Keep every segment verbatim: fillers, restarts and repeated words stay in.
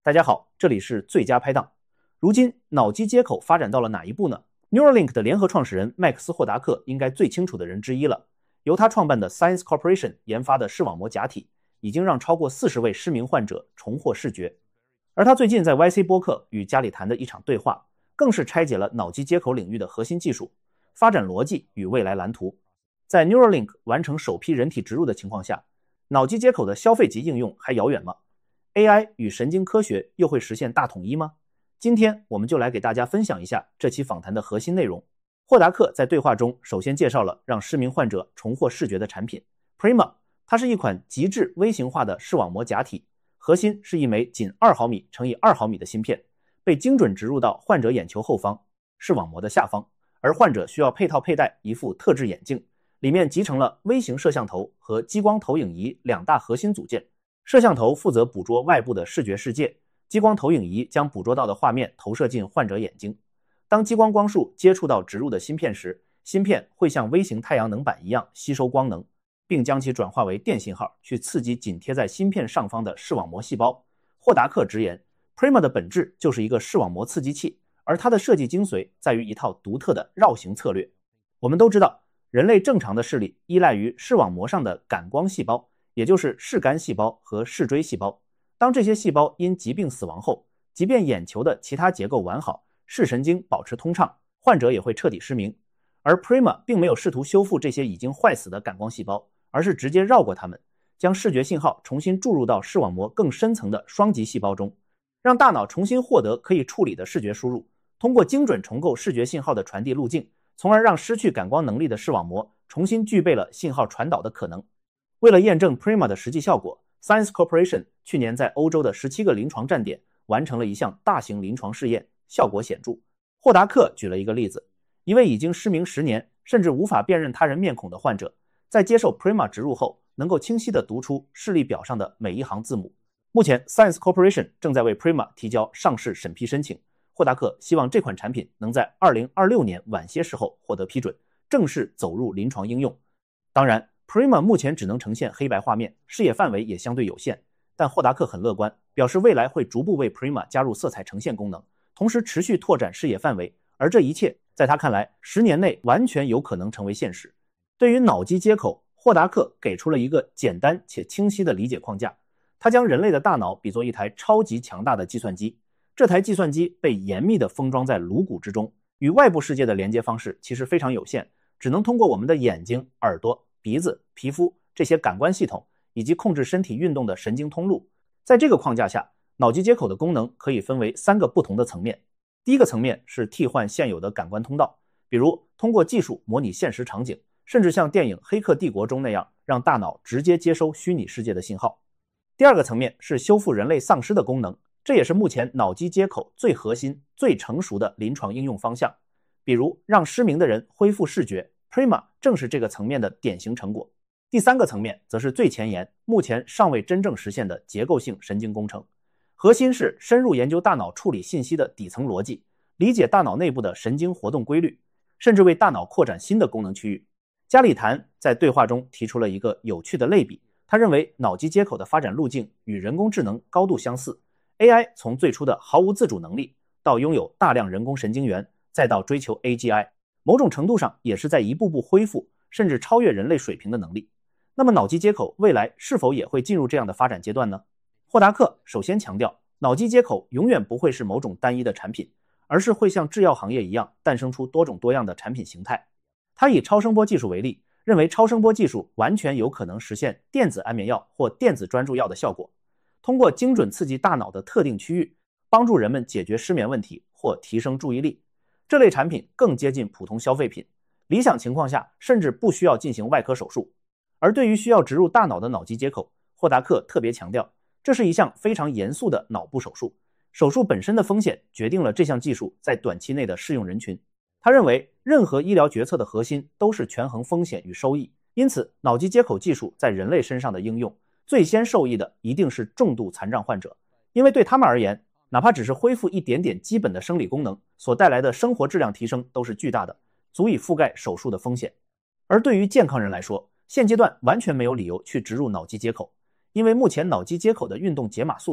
大家好，这里是最佳拍档。如今脑机接口发展到了哪一步呢？ Neuralink 的联合创始人麦克斯·霍达克应该最清楚的人之一了。由他创办的 Science Corporation 研发的视网膜假体，已经让超过四十位失明患者重获视觉。而他最近在 Y C 播客与家里谈的一场对话，更是拆解了脑机接口领域的核心技术、发展逻辑与未来蓝图。在 Neuralink 完成首批人体植入的情况下，脑机接口的消费级应用还遥远吗？ A I 与神经科学又会实现大统一吗？今天我们就来给大家分享一下这期访谈的核心内容。霍达克在对话中首先介绍了让失明患者重获视觉的产品 Prima， 它是一款极致微型化的视网膜假体，核心是一枚仅二毫米乘以二毫米的芯片，被精准植入到患者眼球后方，视网膜的下方，而患者需要配套佩戴一副特制眼镜，里面集成了微型摄像头和激光投影仪两大核心组件。摄像头负责捕捉外部的视觉世界，激光投影仪将捕捉到的画面投射进患者眼睛。当激光光束接触到植入的芯片时，芯片会像微型太阳能板一样吸收光能，并将其转化为电信号，去刺激紧贴在芯片上方的视网膜细胞。霍达克直言 Prima 的本质就是一个视网膜刺激器，而它的设计精髓在于一套独特的绕行策略。我们都知道，人类正常的视力依赖于视网膜上的感光细胞，也就是视杆细胞和视锥细胞。当这些细胞因疾病死亡后，即便眼球的其他结构完好，视神经保持通畅，患者也会彻底失明。而 Prima 并没有试图修复这些已经坏死的感光细胞，而是直接绕过它们，将视觉信号重新注入到视网膜更深层的双极细胞中，让大脑重新获得可以处理的视觉输入，通过精准重构视觉信号的传递路径，从而让失去感光能力的视网膜重新具备了信号传导的可能。为了验证 Prima 的实际效果， Science Corporation 去年在欧洲的十七个临床站点完成了一项大型临床试验，效果显著。霍达克举了一个例子，一位已经失明十年甚至无法辨认他人面孔的患者，在接受 Prima 植入后，能够清晰地读出视力表上的每一行字母。目前 Science Corporation 正在为 Prima 提交上市审批申请，霍达克希望这款产品能在二零二六年晚些时候获得批准，正式走入临床应用。当然Prima 目前只能呈现黑白画面，视野范围也相对有限，但霍达克很乐观，表示未来会逐步为 Prima 加入色彩呈现功能，同时持续拓展视野范围，而这一切在他看来，十年内完全有可能成为现实。对于脑机接口，霍达克给出了一个简单且清晰的理解框架，他将人类的大脑比作一台超级强大的计算机，这台计算机被严密地封装在颅骨之中，与外部世界的连接方式其实非常有限，只能通过我们的眼睛、耳朵、鼻子、皮肤这些感官系统，以及控制身体运动的神经通路。在这个框架下，脑机接口的功能可以分为三个不同的层面。第一个层面是替换现有的感官通道，比如通过技术模拟现实场景，甚至像电影《黑客帝国》中那样，让大脑直接接收虚拟世界的信号。第二个层面是修复人类丧失的功能，这也是目前脑机接口最核心、最成熟的临床应用方向，比如让失明的人恢复视觉， Prima 正是这个层面的典型成果。第三个层面则是最前沿，目前尚未真正实现的结构性神经工程，核心是深入研究大脑处理信息的底层逻辑，理解大脑内部的神经活动规律，甚至为大脑扩展新的功能区域。加里谈在对话中提出了一个有趣的类比，他认为脑机接口的发展路径与人工智能高度相似， A I 从最初的毫无自主能力，到拥有大量人工神经元，再到追求 A G I， 某种程度上也是在一步步恢复甚至超越人类水平的能力。那么脑机接口未来是否也会进入这样的发展阶段呢？霍达克首先强调，脑机接口永远不会是某种单一的产品，而是会像制药行业一样诞生出多种多样的产品形态。他以超声波技术为例，认为超声波技术完全有可能实现电子安眠药或电子专注药的效果，通过精准刺激大脑的特定区域，帮助人们解决失眠问题或提升注意力。这类产品更接近普通消费品，理想情况下甚至不需要进行外科手术。而对于需要植入大脑的脑机接口，霍达克特别强调，这是一项非常严肃的脑部手术，手术本身的风险决定了这项技术在短期内的适用人群。他认为任何医疗决策的核心都是权衡风险与收益，因此脑机接口技术在人类身上的应用，最先受益的一定是重度残障患者，因为对他们而言，哪怕只是恢复一点点基本的生理功能，所带来的生活质量提升都是巨大的，足以覆盖手术的风险。而对于健康人来说，现阶段完全没有理由去植入脑机接口，因为目前脑机接口的运动解码速度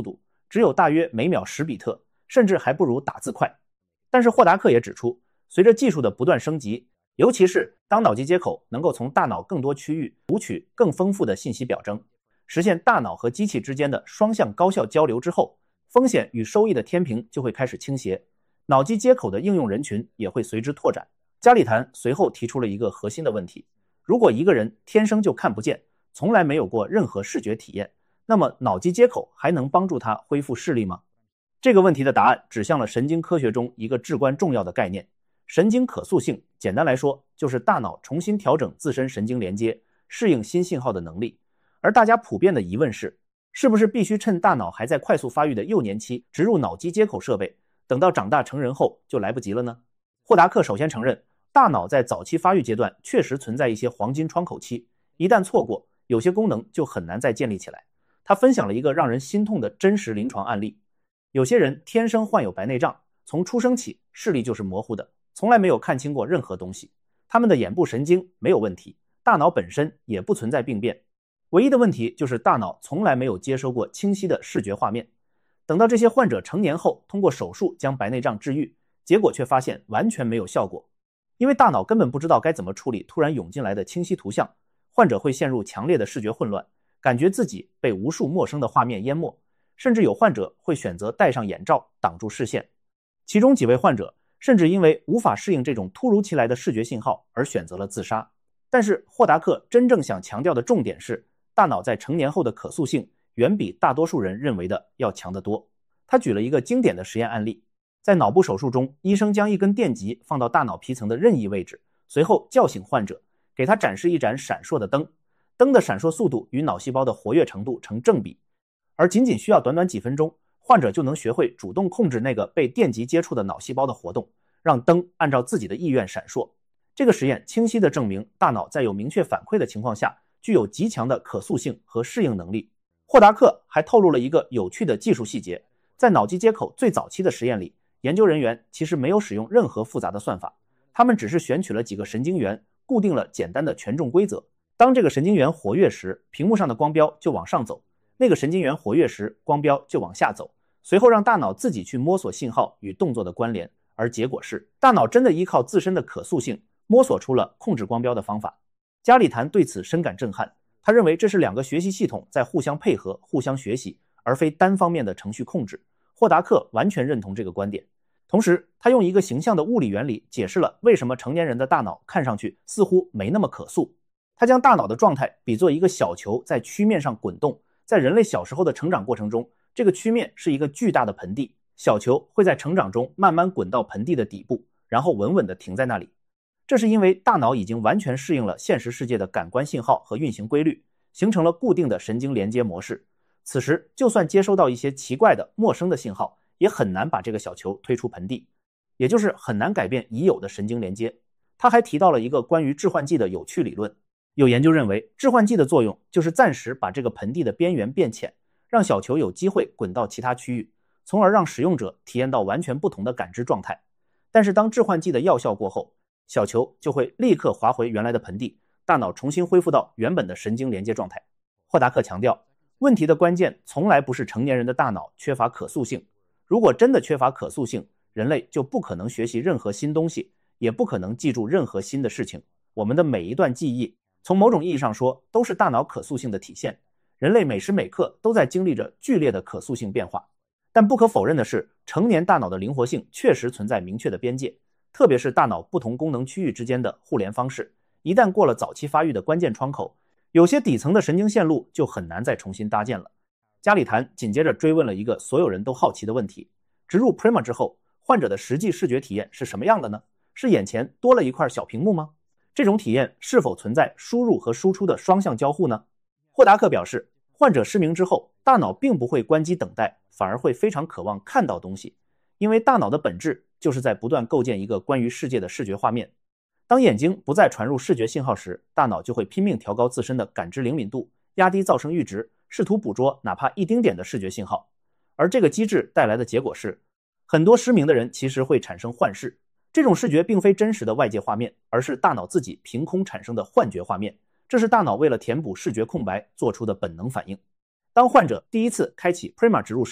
只有大约每秒十比特，甚至还不如打字快。但是霍达克也指出，随着技术的不断升级，尤其是当脑机接口能够从大脑更多区域读取更丰富的信息表征，实现大脑和机器之间的双向高效交流之后，风险与收益的天平就会开始倾斜，脑机接口的应用人群也会随之拓展。加里谈随后提出了一个核心的问题：如果一个人天生就看不见，从来没有过任何视觉体验，那么脑机接口还能帮助他恢复视力吗？这个问题的答案指向了神经科学中一个至关重要的概念——神经可塑性。简单来说，就是大脑重新调整自身神经连接，适应新信号的能力。而大家普遍的疑问是，是不是必须趁大脑还在快速发育的幼年期植入脑机接口设备，等到长大成人后就来不及了呢？霍达克首先承认，大脑在早期发育阶段确实存在一些黄金窗口期，一旦错过，有些功能就很难再建立起来。他分享了一个让人心痛的真实临床案例：有些人天生患有白内障，从出生起视力就是模糊的，从来没有看清过任何东西。他们的眼部神经没有问题，大脑本身也不存在病变，唯一的问题就是大脑从来没有接收过清晰的视觉画面。等到这些患者成年后，通过手术将白内障治愈，结果却发现完全没有效果，因为大脑根本不知道该怎么处理突然涌进来的清晰图像，患者会陷入强烈的视觉混乱，感觉自己被无数陌生的画面淹没，甚至有患者会选择戴上眼罩挡住视线。其中几位患者甚至因为无法适应这种突如其来的视觉信号而选择了自杀。但是霍达克真正想强调的重点是，大脑在成年后的可塑性远比大多数人认为的要强得多。他举了一个经典的实验案例，在脑部手术中，医生将一根电极放到大脑皮层的任意位置，随后叫醒患者，给他展示一盏闪烁的灯，灯的闪烁速度与脑细胞的活跃程度成正比，而仅仅需要短短几分钟，患者就能学会主动控制那个被电极接触的脑细胞的活动，让灯按照自己的意愿闪烁。这个实验清晰地证明，大脑在有明确反馈的情况下，具有极强的可塑性和适应能力。霍达克还透露了一个有趣的技术细节，在脑机接口最早期的实验里，研究人员其实没有使用任何复杂的算法，他们只是选取了几个神经元，固定了简单的权重规则。当这个神经元活跃时，屏幕上的光标就往上走，那个神经元活跃时，光标就往下走，随后让大脑自己去摸索信号与动作的关联，而结果是，大脑真的依靠自身的可塑性摸索出了控制光标的方法。加里谈对此深感震撼，他认为这是两个学习系统在互相配合、互相学习，而非单方面的程序控制。霍达克完全认同这个观点，同时他用一个形象的物理原理解释了为什么成年人的大脑看上去似乎没那么可塑。他将大脑的状态比作一个小球在曲面上滚动，在人类小时候的成长过程中，这个曲面是一个巨大的盆地，小球会在成长中慢慢滚到盆地的底部，然后稳稳地停在那里。这是因为大脑已经完全适应了现实世界的感官信号和运行规律，形成了固定的神经连接模式。此时就算接收到一些奇怪的陌生的信号，也很难把这个小球推出盆地，也就是很难改变已有的神经连接。他还提到了一个关于致幻剂的有趣理论，有研究认为致幻剂的作用就是暂时把这个盆地的边缘变浅，让小球有机会滚到其他区域，从而让使用者体验到完全不同的感知状态。但是当致幻剂的药效过后，小球就会立刻滑回原来的盆地，大脑重新恢复到原本的神经连接状态。霍达克强调，问题的关键从来不是成年人的大脑缺乏可塑性，如果真的缺乏可塑性，人类就不可能学习任何新东西，也不可能记住任何新的事情。我们的每一段记忆，从某种意义上说，都是大脑可塑性的体现。人类每时每刻都在经历着剧烈的可塑性变化。但不可否认的是，成年大脑的灵活性确实存在明确的边界，特别是大脑不同功能区域之间的互联方式，一旦过了早期发育的关键窗口，有些底层的神经线路就很难再重新搭建了。加里谈紧接着追问了一个所有人都好奇的问题：植入 Prima 之后，患者的实际视觉体验是什么样的呢？是眼前多了一块小屏幕吗？这种体验是否存在输入和输出的双向交互呢？霍达克表示，患者失明之后，大脑并不会关机等待，反而会非常渴望看到东西，因为大脑的本质就是在不断构建一个关于世界的视觉画面。当眼睛不再传入视觉信号时，大脑就会拼命调高自身的感知灵敏度，压低噪声阈值，试图捕捉哪怕一丁点的视觉信号。而这个机制带来的结果是，很多失明的人其实会产生幻视，这种视觉并非真实的外界画面，而是大脑自己凭空产生的幻觉画面，这是大脑为了填补视觉空白做出的本能反应。当患者第一次开启 Prima 植入设备，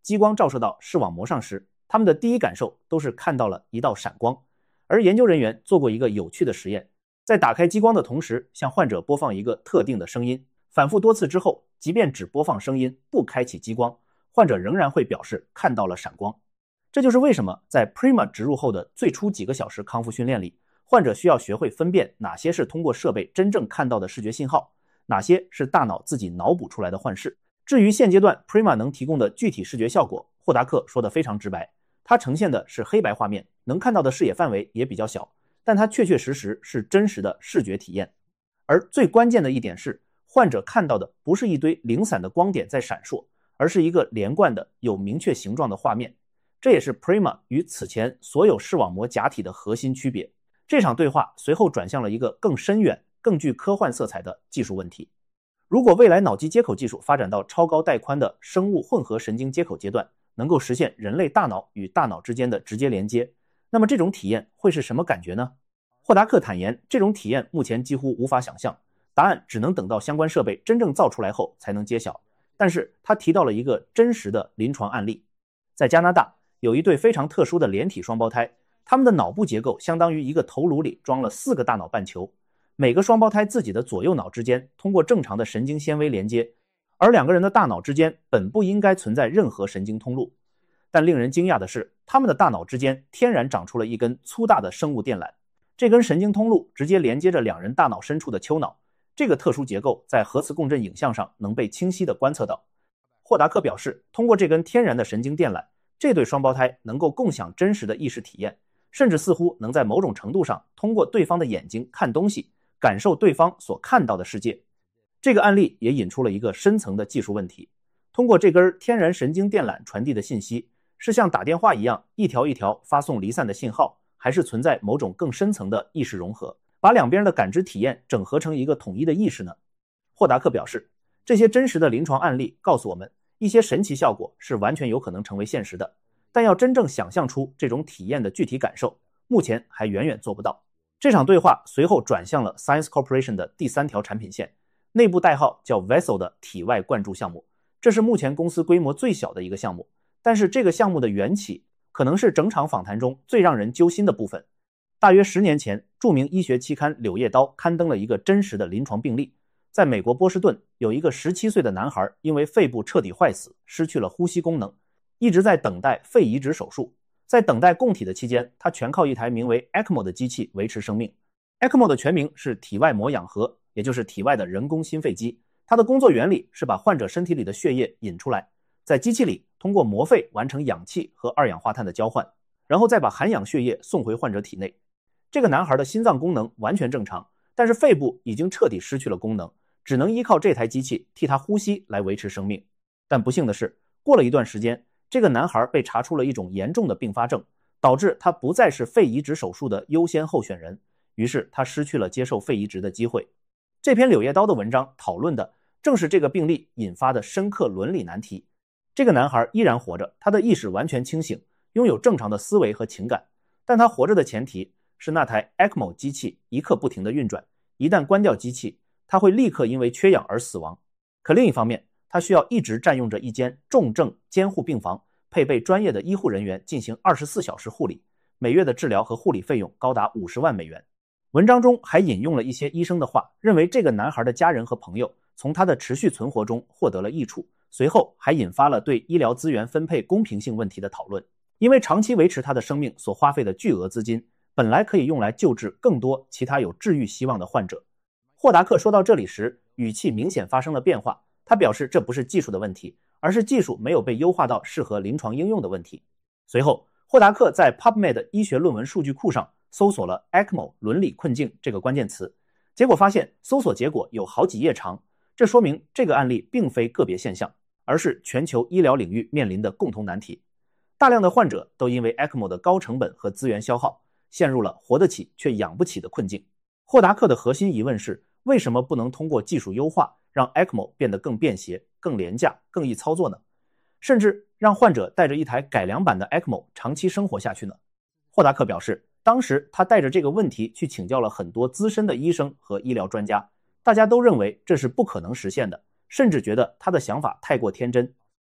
激光照射到视网膜上时，他们的第一感受都是看到了一道闪光。而研究人员做过一个有趣的实验，在打开激光的同时，向患者播放一个特定的声音，反复多次之后，即便只播放声音，不开启激光，患者仍然会表示看到了闪光。这就是为什么在 Prima 植入后的最初几个小时康复训练里，患者需要学会分辨哪些是通过设备真正看到的视觉信号，哪些是大脑自己脑补出来的幻视。至于现阶段 Prima 能提供的具体视觉效果，霍达克说得非常直白，它呈现的是黑白画面，能看到的视野范围也比较小，但它确确实实是真实的视觉体验。而最关键的一点是，患者看到的不是一堆零散的光点在闪烁，而是一个连贯的有明确形状的画面。这也是 Prima 与此前所有视网膜假体的核心区别。这场对话随后转向了一个更深远、更具科幻色彩的技术问题。如果未来脑机接口技术发展到超高带宽的生物混合神经接口阶段，能够实现人类大脑与大脑之间的直接连接，那么这种体验会是什么感觉呢？霍达克坦言，这种体验目前几乎无法想象，答案只能等到相关设备真正造出来后才能揭晓。但是他提到了一个真实的临床案例，在加拿大有一对非常特殊的连体双胞胎，他们的脑部结构相当于一个头颅里装了四个大脑半球，每个双胞胎自己的左右脑之间通过正常的神经纤维连接，而两个人的大脑之间本不应该存在任何神经通路。但令人惊讶的是，他们的大脑之间天然长出了一根粗大的生物电缆，这根神经通路直接连接着两人大脑深处的丘脑，这个特殊结构在核磁共振影像上能被清晰地观测到。霍达克表示，通过这根天然的神经电缆，这对双胞胎能够共享真实的意识体验，甚至似乎能在某种程度上通过对方的眼睛看东西，感受对方所看到的世界。这个案例也引出了一个深层的技术问题，通过这根天然神经电缆传递的信息，是像打电话一样一条一条发送离散的信号，还是存在某种更深层的意识融合，把两边的感知体验整合成一个统一的意识呢？霍达克表示，这些真实的临床案例告诉我们，一些神奇效果是完全有可能成为现实的，但要真正想象出这种体验的具体感受，目前还远远做不到。这场对话随后转向了 Science Corporation 的第三条产品线，内部代号叫 Vessel 的体外灌注项目。这是目前公司规模最小的一个项目，但是这个项目的缘起可能是整场访谈中最让人揪心的部分。大约十年前，著名医学期刊《柳叶刀》刊登了一个真实的临床病例，在美国波士顿有一个十七岁的男孩因为肺部彻底坏死，失去了呼吸功能，一直在等待肺移植手术。在等待供体的期间，他全靠一台名为 E C M O 的机器维持生命。 E C M O 的全名是体外膜氧合，也就是体外的人工心肺机。它的工作原理是把患者身体里的血液引出来，在机器里通过膜肺完成氧气和二氧化碳的交换，然后再把含氧血液送回患者体内。这个男孩的心脏功能完全正常，但是肺部已经彻底失去了功能，只能依靠这台机器替他呼吸来维持生命。但不幸的是，过了一段时间，这个男孩被查出了一种严重的并发症，导致他不再是肺移植手术的优先候选人，于是他失去了接受肺移植的机会。这篇《柳叶刀》的文章讨论的正是这个病例引发的深刻伦理难题。这个男孩依然活着，他的意识完全清醒，拥有正常的思维和情感，但他活着的前提是那台 E C M O 机器一刻不停地运转，一旦关掉机器，他会立刻因为缺氧而死亡。可另一方面，他需要一直占用着一间重症监护病房，配备专业的医护人员进行二十四小时护理，每月的治疗和护理费用高达五十万美元。文章中还引用了一些医生的话，认为这个男孩的家人和朋友从他的持续存活中获得了益处，随后还引发了对医疗资源分配公平性问题的讨论。因为长期维持他的生命所花费的巨额资金，本来可以用来救治更多其他有治愈希望的患者。霍达克说到这里时，语气明显发生了变化，他表示这不是技术的问题，而是技术没有被优化到适合临床应用的问题。随后，霍达克在 PubMed 医学论文数据库上搜索了 E C M O 伦理困境这个关键词，结果发现搜索结果有好几页长，这说明这个案例并非个别现象，而是全球医疗领域面临的共同难题。大量的患者都因为 E C M O 的高成本和资源消耗，陷入了活得起却养不起的困境。霍达克的核心疑问是，为什么不能通过技术优化让 E C M O 变得更便携、更廉价、更易操作呢？甚至让患者带着一台改良版的 E C M O 长期生活下去呢？霍达克表示，当时他带着这个问题去请教了很多资深的医生和医疗专家，大家都认为这是不可能实现的，甚至觉得他的想法太过天真。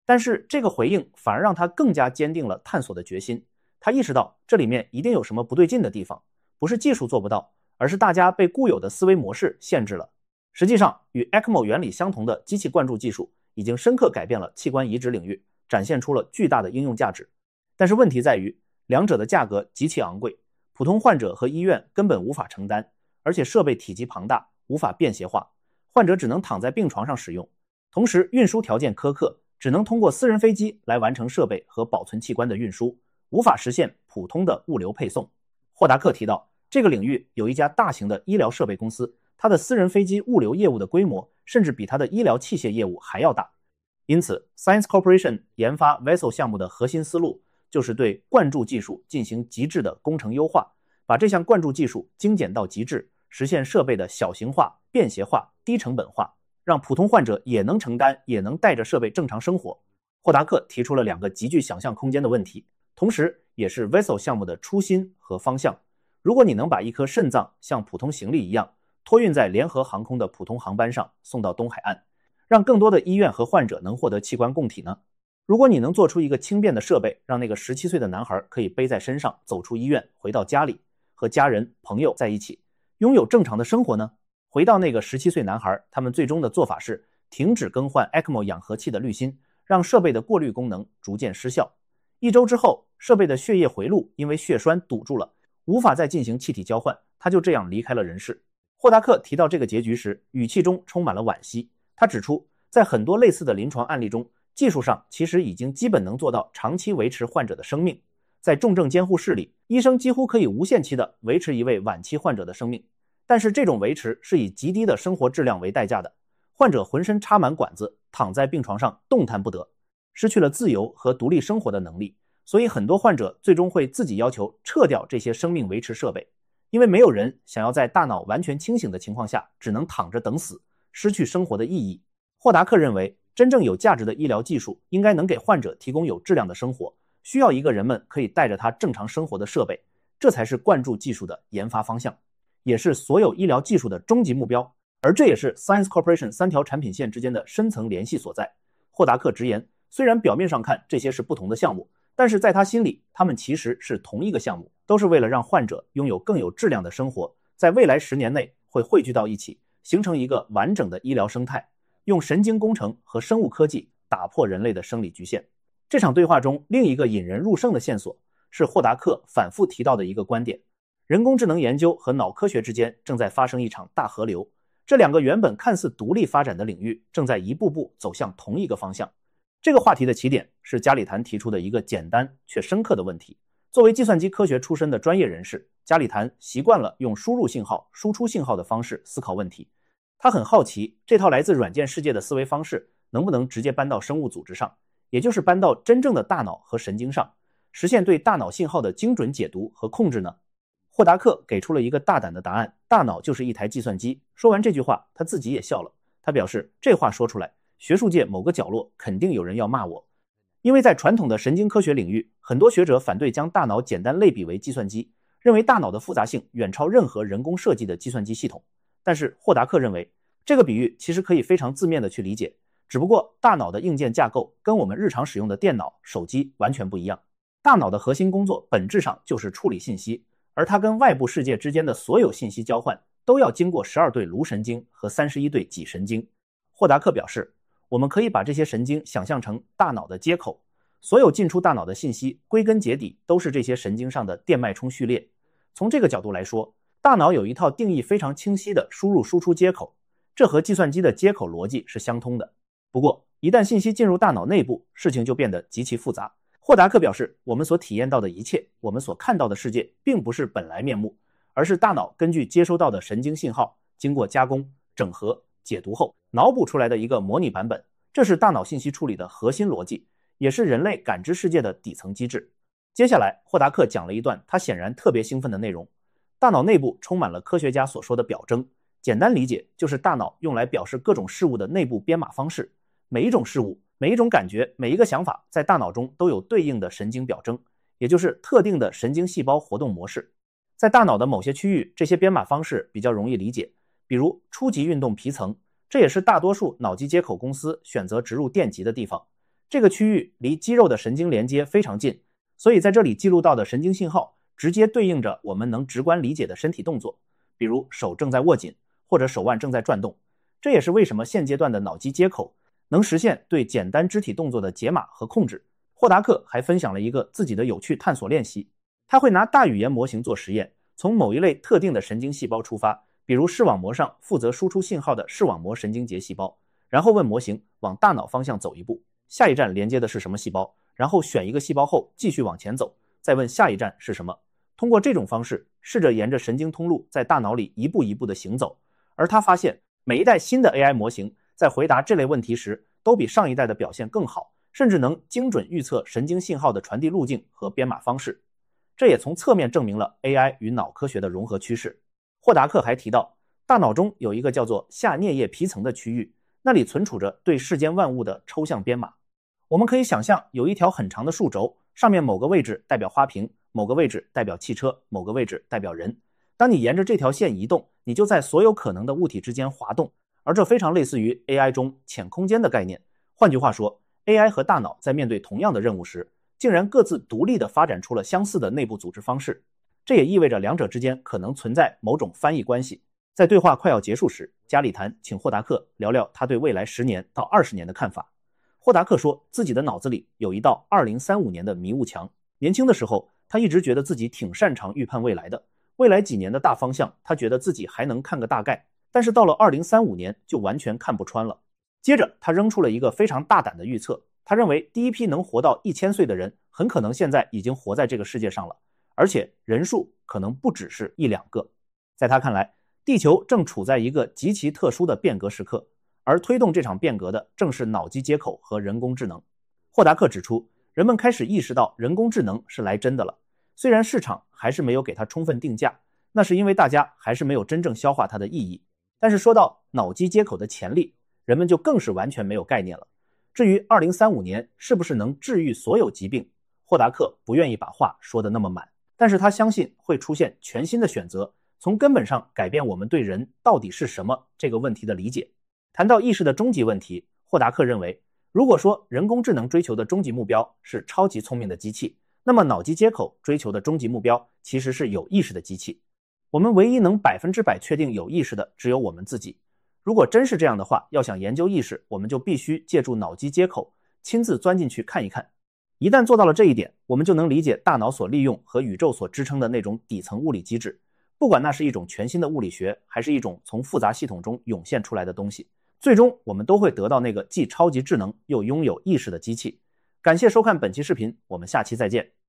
但是这个回应反而让他更加坚定了探索的决心。他意识到这里面一定有什么不对劲的地方，不是技术做不到，而是大家被固有的思维模式限制了。实际上，与 E C M O 原理相同的机器灌注技术已经深刻改变了器官移植领域，展现出了巨大的应用价值。但是问题在于，两者的价格极其昂贵，普通患者和医院根本无法承担，而且设备体积庞大，无法便携化，患者只能躺在病床上使用。同时，运输条件苛刻，只能通过私人飞机来完成设备和保存器官的运输，无法实现普通的物流配送。霍达克提到，这个领域有一家大型的医疗设备公司，它的私人飞机物流业务的规模甚至比它的医疗器械业务还要大。因此 Science Corporation 研发 Vessel 项目的核心思路就是对灌注技术进行极致的工程优化，把这项灌注技术精简到极致，实现设备的小型化、便携化、低成本化，让普通患者也能承担，也能带着设备正常生活。霍达克提出了两个极具想象空间的问题，同时也是 Vessel 项目的初心和方向。如果你能把一颗肾脏像普通行李一样托运在联合航空的普通航班上送到东海岸，让更多的医院和患者能获得器官供体呢？如果你能做出一个轻便的设备，让那个十七岁的男孩可以背在身上走出医院，回到家里和家人朋友在一起，拥有正常的生活呢？回到那个十七岁男孩，他们最终的做法是停止更换 E C M O 氧合器的滤芯，让设备的过滤功能逐渐失效。一周之后，设备的血液回路因为血栓堵住了，无法再进行气体交换，他就这样离开了人世。霍达克提到这个结局时，语气中充满了惋惜。他指出，在很多类似的临床案例中，技术上其实已经基本能做到长期维持患者的生命。在重症监护室里，医生几乎可以无限期地维持一位晚期患者的生命，但是这种维持是以极低的生活质量为代价的。患者浑身插满管子，躺在病床上动弹不得，失去了自由和独立生活的能力，所以很多患者最终会自己要求撤掉这些生命维持设备，因为没有人想要在大脑完全清醒的情况下只能躺着等死，失去生活的意义。霍达克认为，真正有价值的医疗技术应该能给患者提供有质量的生活，需要一个人们可以带着他正常生活的设备，这才是灌注技术的研发方向，也是所有医疗技术的终极目标。而这也是 Science Corporation 三条产品线之间的深层联系所在。霍达克直言，虽然表面上看这些是不同的项目，但是在他心里，他们其实是同一个项目，都是为了让患者拥有更有质量的生活，在未来十年内会汇聚到一起，形成一个完整的医疗生态，用神经工程和生物科技打破人类的生理局限。这场对话中，另一个引人入胜的线索是霍达克反复提到的一个观点：人工智能研究和脑科学之间正在发生一场大河流，这两个原本看似独立发展的领域正在一步步走向同一个方向。这个话题的起点是加里谈提出的一个简单却深刻的问题。作为计算机科学出身的专业人士，加里谈习惯了用输入信号、输出信号的方式思考问题。他很好奇，这套来自软件世界的思维方式能不能直接搬到生物组织上，也就是搬到真正的大脑和神经上，实现对大脑信号的精准解读和控制呢？霍达克给出了一个大胆的答案：大脑就是一台计算机。说完这句话，他自己也笑了。他表示，这话说出来，学术界某个角落肯定有人要骂我，因为在传统的神经科学领域，很多学者反对将大脑简单类比为计算机，认为大脑的复杂性远超任何人工设计的计算机系统。但是霍达克认为，这个比喻其实可以非常字面的去理解，只不过大脑的硬件架构跟我们日常使用的电脑、手机完全不一样。大脑的核心工作本质上就是处理信息，而它跟外部世界之间的所有信息交换都要经过十二对颅神经和三十一对脊神经。霍达克表示，我们可以把这些神经想象成大脑的接口，所有进出大脑的信息归根结底都是这些神经上的电脉冲序列。从这个角度来说，大脑有一套定义非常清晰的输入输出接口，这和计算机的接口逻辑是相通的。不过，一旦信息进入大脑内部，事情就变得极其复杂。霍达克表示，我们所体验到的一切，我们所看到的世界，并不是本来面目，而是大脑根据接收到的神经信号，经过加工、整合、解读后脑补出来的一个模拟版本。这是大脑信息处理的核心逻辑，也是人类感知世界的底层机制。接下来，霍达克讲了一段他显然特别兴奋的内容。大脑内部充满了科学家所说的表征，简单理解就是大脑用来表示各种事物的内部编码方式。每一种事物、每一种感觉、每一个想法在大脑中都有对应的神经表征，也就是特定的神经细胞活动模式。在大脑的某些区域，这些编码方式比较容易理解，比如初级运动皮层，这也是大多数脑机接口公司选择植入电极的地方。 这个区域离肌肉的神经连接非常近，所以在这里记录到的神经信号直接对应着我们能直观理解的身体动作，比如手正在握紧，或者手腕正在转动。这也是为什么现阶段的脑机接口能实现对简单肢体动作的解码和控制。霍达克还分享了一个自己的有趣探索练习，他会拿大语言模型做实验，从某一类特定的神经细胞出发，比如视网膜上负责输出信号的视网膜神经节细胞，然后问模型往大脑方向走一步，下一站连接的是什么细胞，然后选一个细胞后继续往前走，再问下一站是什么。通过这种方式试着沿着神经通路在大脑里一步一步的行走，而他发现每一代新的 A I 模型在回答这类问题时都比上一代的表现更好，甚至能精准预测神经信号的传递路径和编码方式。这也从侧面证明了 A I 与脑科学的融合趋势。霍达克还提到，大脑中有一个叫做下颞叶皮层的区域，那里存储着对世间万物的抽象编码。我们可以想象有一条很长的数轴，上面某个位置代表花瓶，某个位置代表汽车，某个位置代表人。当你沿着这条线移动，你就在所有可能的物体之间滑动，而这非常类似于 A I 中浅空间的概念。换句话说， A I 和大脑在面对同样的任务时，竟然各自独立地发展出了相似的内部组织方式。这也意味着两者之间可能存在某种翻译关系。在对话快要结束时，加里谈请霍达克聊聊他对未来十年到二十年的看法。霍达克说自己的脑子里有一道二零三五年的迷雾墙，年轻的时候他一直觉得自己挺擅长预判未来的，未来几年的大方向他觉得自己还能看个大概，但是到了二零三五年就完全看不穿了。接着他扔出了一个非常大胆的预测，他认为第一批能活到一千岁的人很可能现在已经活在这个世界上了，而且人数可能不只是一两个。在他看来，地球正处在一个极其特殊的变革时刻，而推动这场变革的正是脑机接口和人工智能。霍达克指出，人们开始意识到人工智能是来真的了，虽然市场还是没有给它充分定价，那是因为大家还是没有真正消化它的意义。但是说到脑机接口的潜力，人们就更是完全没有概念了。至于二零三五年是不是能治愈所有疾病，霍达克不愿意把话说得那么满，但是他相信会出现全新的选择，从根本上改变我们对人到底是什么这个问题的理解。谈到意识的终极问题，霍达克认为，如果说人工智能追求的终极目标是超级聪明的机器，那么脑机接口追求的终极目标其实是有意识的机器。我们唯一能百分之百确定有意识的只有我们自己。如果真是这样的话，要想研究意识，我们就必须借助脑机接口亲自钻进去看一看。一旦做到了这一点，我们就能理解大脑所利用和宇宙所支撑的那种底层物理机制，不管那是一种全新的物理学，还是一种从复杂系统中涌现出来的东西，最终我们都会得到那个既超级智能又拥有意识的机器。感谢收看本期视频，我们下期再见。